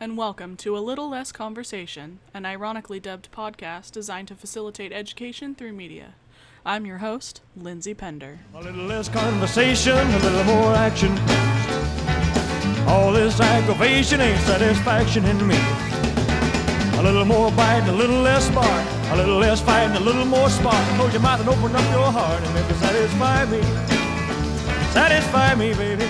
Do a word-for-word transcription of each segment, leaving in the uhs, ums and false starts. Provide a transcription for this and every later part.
and welcome to A Little Less Conversation, an ironically dubbed podcast designed to facilitate education through media. I'm your host, Lindsay Pender. A little less conversation, a little more action. All this aggravation ain't satisfaction in me. A little more bite, a little less spark. A little less fight, and a little more spark. Close your mouth and open up your heart and maybe satisfy me. Satisfy me, baby.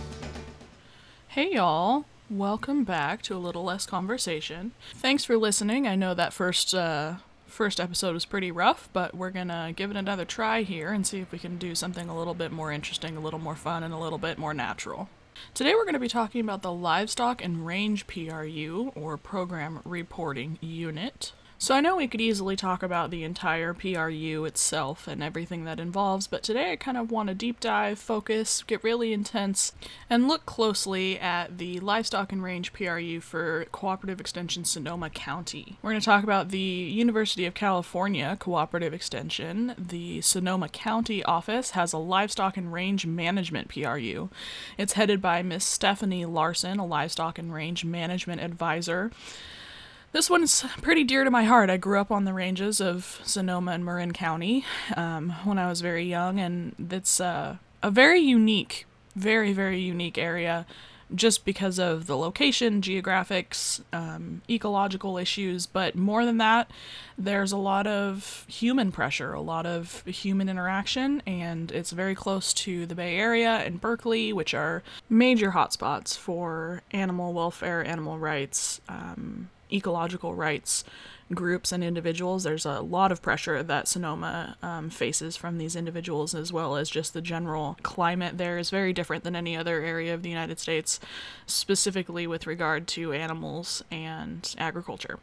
Hey y'all, welcome back to A Little Less Conversation. Thanks for listening. I know that first uh, first episode was pretty rough, but we're gonna give it another try here and see if we can do something a little bit more interesting, a little more fun, and a little bit more natural. Today we're going to be talking about the Livestock and Range P R U, or Program Reporting Unit. So I know we could easily talk about the entire P R U itself and everything that involves, but today I kind of want to deep dive, focus, get really intense, and look closely at the Livestock and Range P R U for Cooperative Extension Sonoma County. We're going to talk about the University of California Cooperative Extension. The Sonoma County office has a Livestock and Range Management P R U. It's headed by Miss Stephanie Larson, a Livestock and Range Management Advisor. This one's pretty dear to my heart. I grew up on the ranges of Sonoma and Marin County um, when I was very young, and it's uh, a very unique, very, very unique area just because of the location, geographics, um, ecological issues, but more than that, there's a lot of human pressure, a lot of human interaction, and it's very close to the Bay Area and Berkeley, which are major hotspots for animal welfare, animal rights, um, ecological rights groups and individuals. There's a lot of pressure that Sonoma um, faces from these individuals, as well as just the general climate there is very different than any other area of the United States, specifically with regard to animals and agriculture.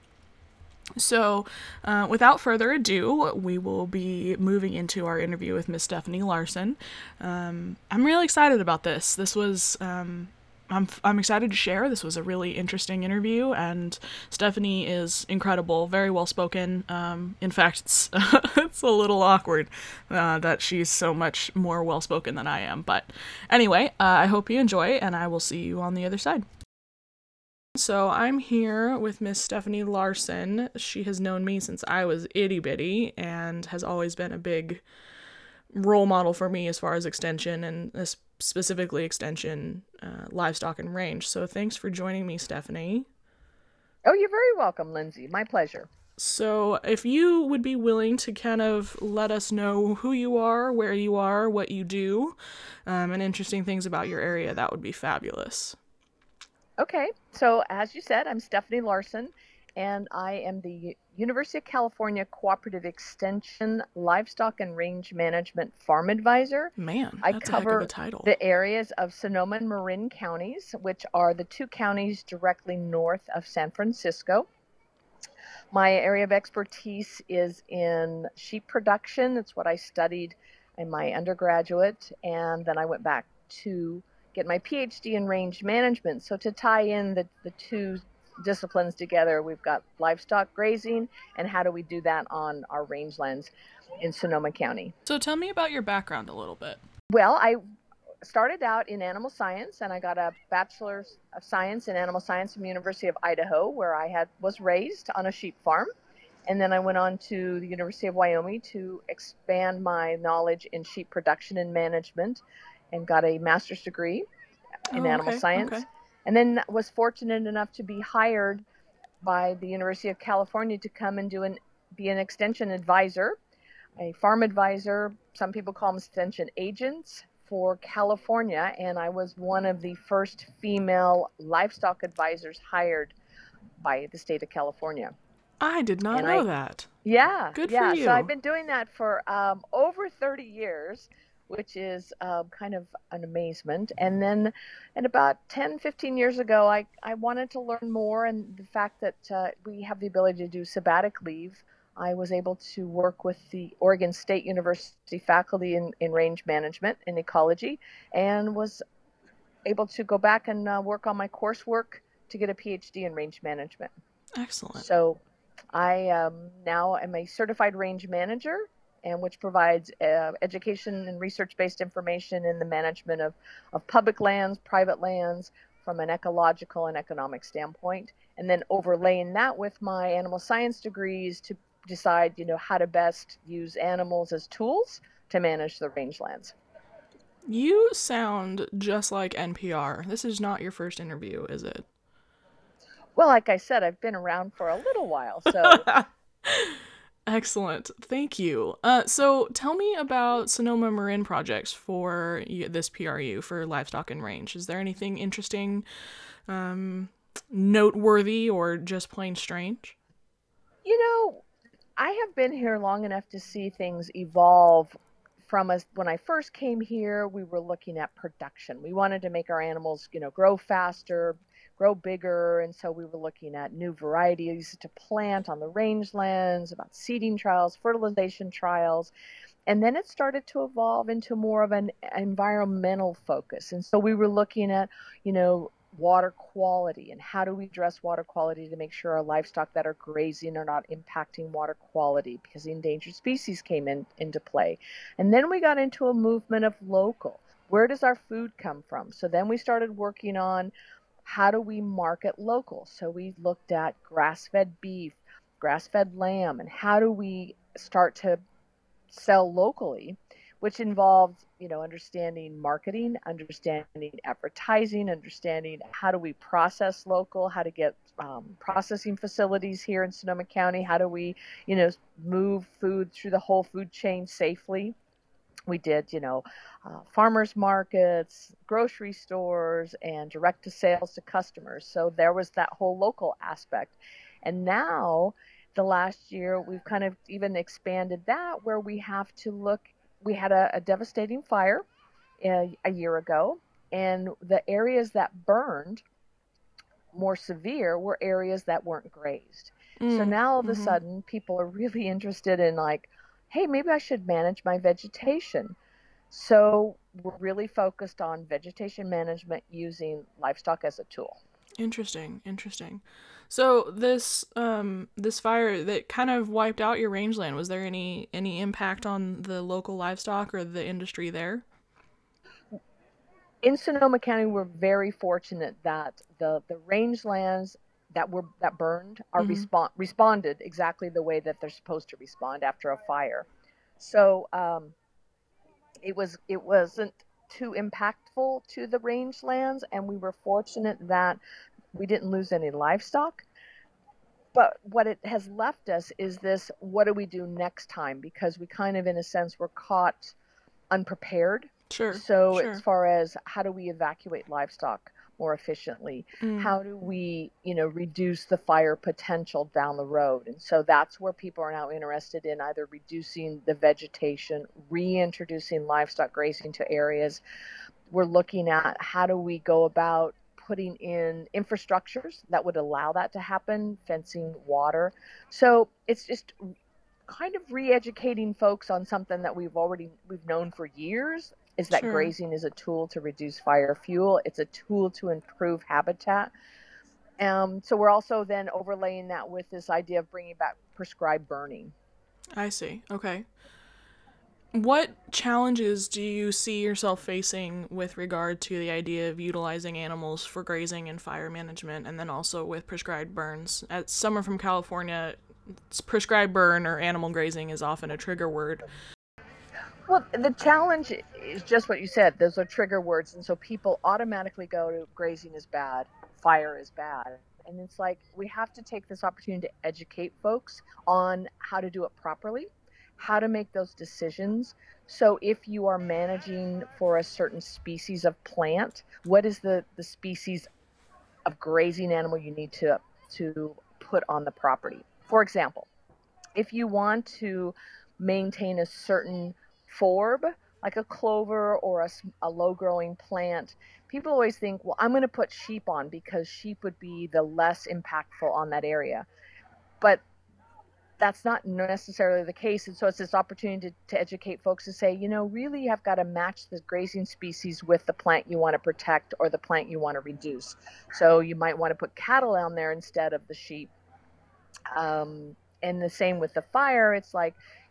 So, uh, without further ado, we will be moving into our interview with Miss Stephanie Larson. Um, I'm really excited about this. This was um, I'm I'm excited to share. This was a really interesting interview, and Stephanie is incredible, very well spoken. Um, in fact, it's it's a little awkward uh, that she's so much more well spoken than I am. But anyway, uh, I hope you enjoy, and I will see you on the other side. So I'm here with Miss Stephanie Larson. She has known me since I was itty bitty, and has always been a big role model for me as far as extension, and this specifically extension, uh, livestock and range. So thanks for joining me, Stephanie. Oh, you're very welcome, Lindsay. My pleasure. So if you would be willing to kind of let us know who you are, where you are, what you do, um, and interesting things about your area, that would be fabulous. Okay, so as you said, I'm Stephanie Larson, and I am the University of California Cooperative Extension Livestock and Range Management Farm Advisor. Man, I that's cover a heck of a title. The areas of Sonoma and Marin counties, which are the two counties directly north of San Francisco. My area of expertise is in sheep production. That's what I studied in my undergraduate, and then I went back to get my P H D in range management. So to tie in the, the two disciplines together, we've got livestock grazing and how do we do that on our rangelands in Sonoma County. So tell me about your background a little bit. Well, I started out in animal science, and I got a bachelor's of science in animal science from the University of Idaho, where I had was raised on a sheep farm. And then I went on to the University of Wyoming to expand my knowledge in sheep production and management, and got a master's degree in Oh, animal okay, science. okay. And then was fortunate enough to be hired by the University of California to come and do an be an extension advisor, a farm advisor. Some people call them extension agents for California. And I was one of the first female livestock advisors hired by the state of California. I did not And know I- that. Yeah, Good for yeah. you. So I've been doing that for um, over thirty years, which is uh, kind of an amazement. And then and about ten, fifteen years ago, I, I wanted to learn more. And the fact that uh, we have the ability to do sabbatic leave, I was able to work with the Oregon State University faculty in, in range management and ecology, and was able to go back and uh, work on my coursework to get a P H D in range management. Excellent. So I um, now am a certified range manager, and which provides uh, education and research-based information in the management of, of public lands, private lands, from an ecological and economic standpoint, and then overlaying that with my animal science degrees to decide, you know, how to best use animals as tools to manage the rangelands. You sound just like N P R. This is not your first interview, is it? Well, like I said, I've been around for a little while, so. Excellent. Thank you. Uh, so tell me about Sonoma Marin projects for this P R U for livestock and range. Is there anything interesting, um, noteworthy, or just plain strange? You know, I have been here long enough to see things evolve from us. When I first came here, we were looking at production. We wanted to make our animals, you know, grow faster, grow bigger. And so we were looking at new varieties to plant on the rangelands, about seeding trials, fertilization trials. And then it started to evolve into more of an environmental focus. And so we were looking at, you know, water quality and how do we address water quality to make sure our livestock that are grazing are not impacting water quality, because the endangered species came in into play. And then we got into a movement of local. Where does our food come from? So then we started working on how do we market local? So we looked at grass-fed beef, grass-fed lamb, and how do we start to sell locally, which involved, you know, understanding marketing, understanding advertising, understanding how do we process local, how to get um, processing facilities here in Sonoma County, how do we, you know, move food through the whole food chain safely. We did, you know, uh, farmers markets, grocery stores, and direct to sales to customers. So there was that whole local aspect. And now, the last year, we've kind of even expanded that, where we have to look. We had a, a devastating fire a, a year ago, and the areas that burned more severe were areas that weren't grazed. Mm, so now all of mm-hmm. a sudden, people are really interested in, like, hey, maybe I should manage my vegetation. So we're really focused on vegetation management using livestock as a tool. Interesting, interesting. So this um this fire that kind of wiped out your rangeland, was there any any impact on the local livestock or the industry there? In Sonoma County, we're very fortunate that the the rangelands that were that burned are mm-hmm. respond responded exactly the way that they're supposed to respond after a fire. So um, it was it wasn't too impactful to the rangelands, and we were fortunate that we didn't lose any livestock. But what it has left us is this: what do we do next time? Because we kind of, in a sense, were caught unprepared. Sure. So sure. as far as how do we evacuate livestock more efficiently? Mm. How do we, you know, reduce the fire potential down the road? And so that's where people are now interested in either reducing the vegetation, reintroducing livestock grazing to areas. We're looking at how do we go about putting in infrastructures that would allow that to happen, fencing, water. So it's just kind of re-educating folks on something that we've already we've known for years, is that sure. grazing is a tool to reduce fire fuel. It's a tool to improve habitat. Um, so we're also then overlaying that with this idea of bringing back prescribed burning. I see. Okay. What challenges do you see yourself facing with regard to the idea of utilizing animals for grazing and fire management, and then also with prescribed burns? As someone from California, prescribed burn or animal grazing is often a trigger word. Well, the challenge is just what you said. Those are trigger words. And so people automatically go to grazing is bad, fire is bad. And it's like, we have to take this opportunity to educate folks on how to do it properly, how to make those decisions. So if you are managing for a certain species of plant, what is the, the species of grazing animal you need to, to put on the property? For example, if you want to maintain a certain forb, like a clover or a, a low-growing plant, people always think, well, I'm going to put sheep on because sheep would be the less impactful on that area. But that's not necessarily the case. And so it's this opportunity to, to educate folks to say, you know, really you have got to match the grazing species with the plant you want to protect or the plant you want to reduce. So you might want to put cattle down there instead of the sheep. Um, and the same with the fire. It's like,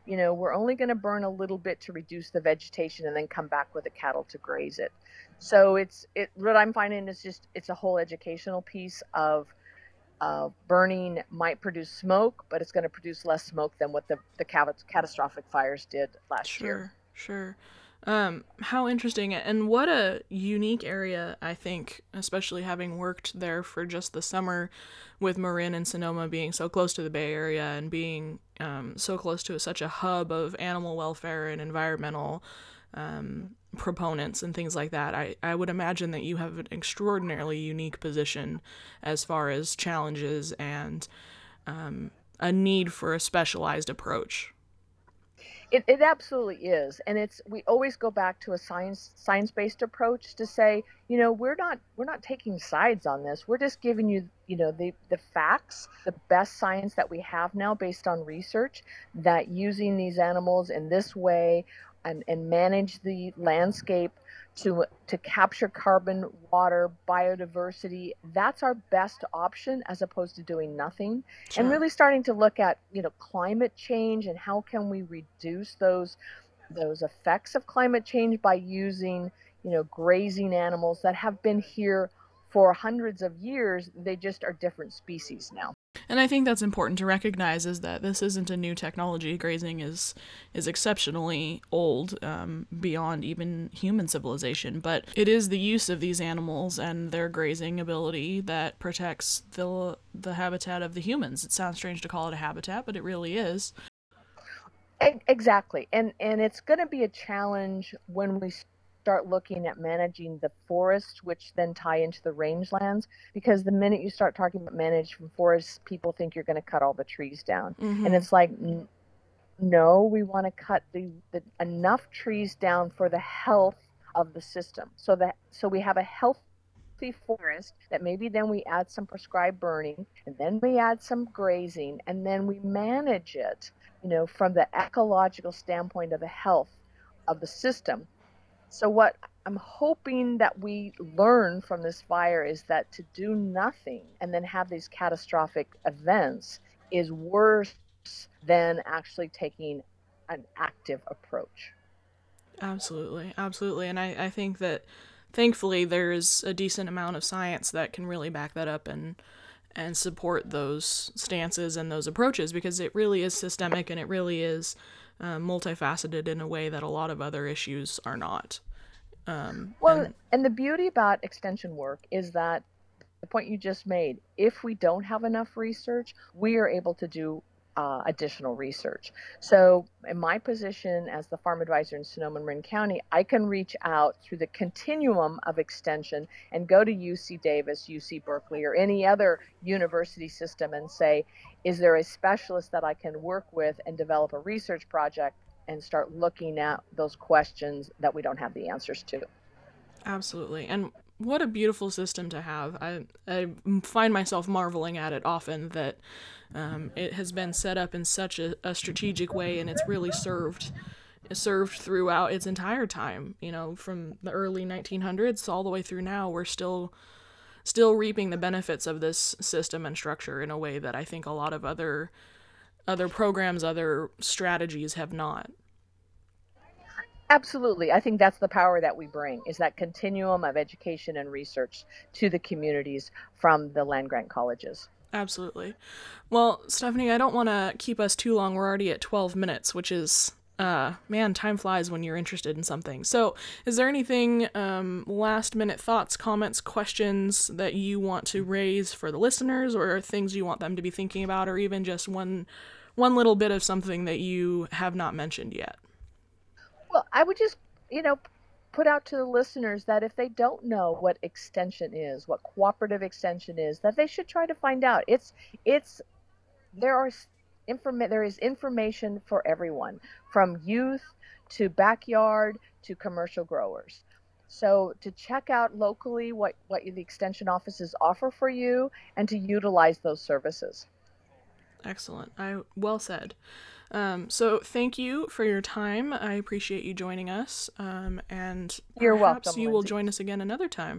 you know, we're only going to burn a little bit to reduce the vegetation and then come back with the cattle to graze it. So it's it what I'm finding is just it's a whole educational piece of uh, burning might produce smoke, but it's going to produce less smoke than what the the catastrophic fires did last sure, year. Sure, sure. Um, how interesting, and what a unique area, I think, especially having worked there for just the summer with Marin and Sonoma being so close to the Bay Area and being um, so close to such a hub of animal welfare and environmental um, proponents and things like that. I, I would imagine that you have an extraordinarily unique position as far as challenges and um, a need for a specialized approach. It, it absolutely is, and it's we always go back to a science science-based approach to say, you know, we're not we're not taking sides on this. We're just giving you, you know, the the facts, the best science that we have now based on research, that using these animals in this way and, and manage the landscape to to capture carbon, water, biodiversity, that's our best option as opposed to doing nothing. Sure. And really starting to look at, you know, climate change and how can we reduce those those effects of climate change by using, you know, grazing animals that have been here for hundreds of years. They just are different species now. And I think that's important to recognize, is that this isn't a new technology. Grazing is is exceptionally old, um, beyond even human civilization. But it is the use of these animals and their grazing ability that protects the the habitat of the humans. It sounds strange to call it a habitat, but it really is. Exactly. And, and it's going to be a challenge when we start looking at managing the forests, which then tie into the rangelands, because the minute you start talking about managing forests, people think you're going to cut all the trees down. Mm-hmm. And it's like, n- no, we want to cut the, the enough trees down for the health of the system. So that so we have a healthy forest that maybe then we add some prescribed burning, and then we add some grazing, and then we manage it, you know, from the ecological standpoint of the health of the system. So what I'm hoping that we learn from this fire is that to do nothing and then have these catastrophic events is worse than actually taking an active approach. Absolutely, absolutely. And I, I think that thankfully there's a decent amount of science that can really back that up and and support those stances and those approaches, because it really is systemic and it really is uh, multifaceted in a way that a lot of other issues are not. Um, well, and, and the beauty about extension work is that the point you just made, if we don't have enough research, we are able to do uh, additional research. So in my position as the farm advisor in Sonoma and Marin County, I can reach out through the continuum of extension and go to U C Davis, U C Berkeley, or any other university system and say, is there a specialist that I can work with and develop a research project and start looking at those questions that we don't have the answers to. Absolutely. And what a beautiful system to have. I, I find myself marveling at it often, that um, it has been set up in such a, a strategic way, and it's really served served throughout its entire time. You know, from the early nineteen hundreds all the way through now, we're still still reaping the benefits of this system and structure in a way that I think a lot of other other programs, other strategies have not. Absolutely. I think that's the power that we bring, is that continuum of education and research to the communities from the land-grant colleges. Absolutely. Well, Stephanie, I don't want to keep us too long. We're already at twelve minutes, which is, uh, man, time flies when you're interested in something. So is there anything, um, last-minute thoughts, comments, questions that you want to raise for the listeners, or things you want them to be thinking about, or even just one one little bit of something that you have not mentioned yet? Well, I would just, you know, put out to the listeners that if they don't know what extension is, what cooperative extension is, that they should try to find out. It's, it's, there are informa- there is information for everyone, from youth to backyard to commercial growers. So to check out locally what, what the extension offices offer for you and to utilize those services. Excellent. I well said. Um, so thank you for your time. I appreciate you joining us. Um, and You're perhaps welcome, you will Lindsay. join us again another time.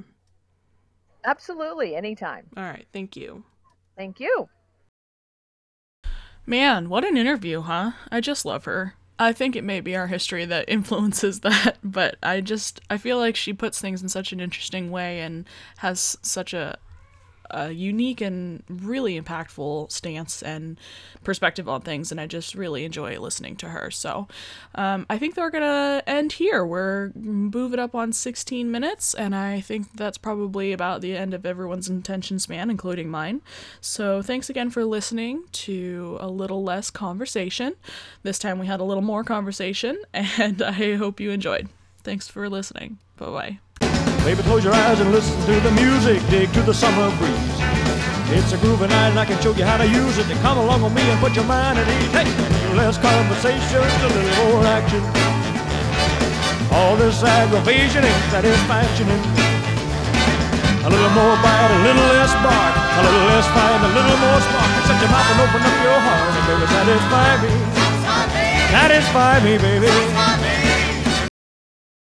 Absolutely. Anytime. All right. Thank you. Thank you. Man, what an interview, huh? I just love her. I think it may be our history that influences that, but I just, I feel like she puts things in such an interesting way and has such a, a unique and really impactful stance and perspective on things, and I just really enjoy listening to her. So um, I think they're gonna end here. We're moving up on sixteen minutes, and I think that's probably about the end of everyone's attention span, including mine. So thanks again for listening to A Little Less Conversation. This time we had a little more conversation, and I hope you enjoyed. Thanks for listening. Bye-bye. Baby, close your eyes and listen to the music, dig to the summer breeze. It's a groovy night and I can show you how to use it. To come along with me and put your mind at ease. Hey, a little less conversation, a little more action. All this aggravation and satisfaction in me. A little more bite, a little less bark, a little less fight, a little more spark. Shut your mouth and open up your heart and baby, satisfy me. Satisfy me, baby.